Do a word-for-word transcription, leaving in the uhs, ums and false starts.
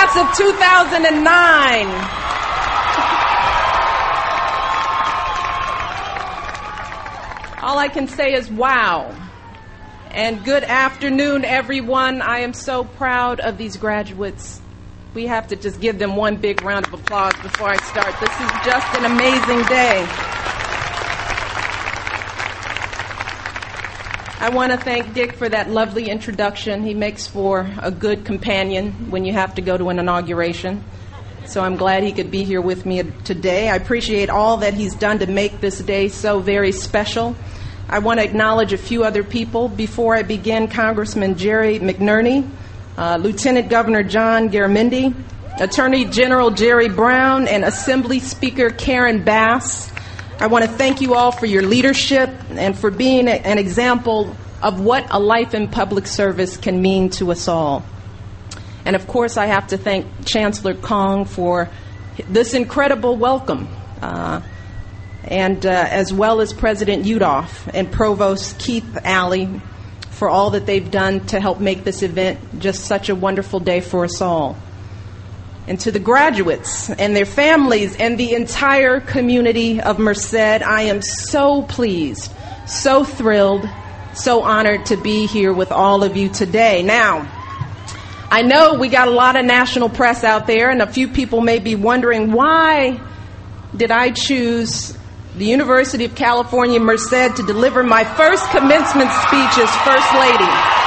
class of two thousand nine. All I can say is wow. And good afternoon, everyone. I am so proud of these graduates. We have to just give them one big round of applause before I start. This is just an amazing day. I want to thank Dick for that lovely introduction. He makes for a good companion when you have to go to an inauguration. So I'm glad he could be here with me today. I appreciate all that he's done to make this day so very special. I want to acknowledge a few other people. Before I begin, Congressman Jerry McNerney, uh, Lieutenant Governor John Garamendi, Attorney General Jerry Brown, and Assembly Speaker Karen Bass. I want to thank you all for your leadership and for being a, an example of what a life in public service can mean to us all. And of course, I have to thank Chancellor Kong for this incredible welcome. Uh, and uh, as well as President Yudof and Provost Keith Alley for all that they've done to help make this event just such a wonderful day for us all. And to the graduates and their families and the entire community of Merced, I am so pleased, so thrilled, so honored to be here with all of you today. Now, I know we got a lot of national press out there, and a few people may be wondering, why did I choose the University of California, Merced, to deliver my first commencement speech as First Lady?